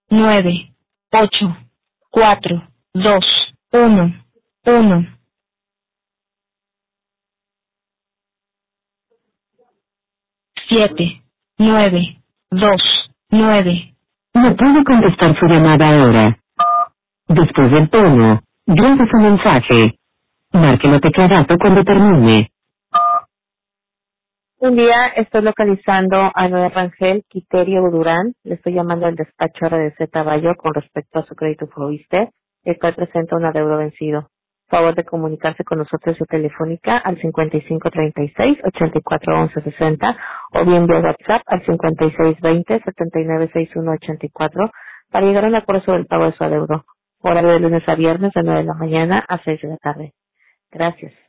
9, 8, 4, 2, 1, 1, 7, 9, 2, 9. No puede contestar su llamada ahora. Después del tono, grabe su mensaje. Marque la tecla gato cuando termine. Un día estoy localizando a Noé Rangel Quiterio Durán. Le estoy llamando al despacho RDC Bayo con respecto a su crédito Fobiste, el cual presenta un adeudo vencido. Favor de comunicarse con nosotros vía telefónica al 5536-841160 o bien vía WhatsApp al 5620-796184 para llegar a un acuerdo sobre el pago de su adeudo. Horario de lunes a viernes de 9 de la mañana a 6 de la tarde. Gracias.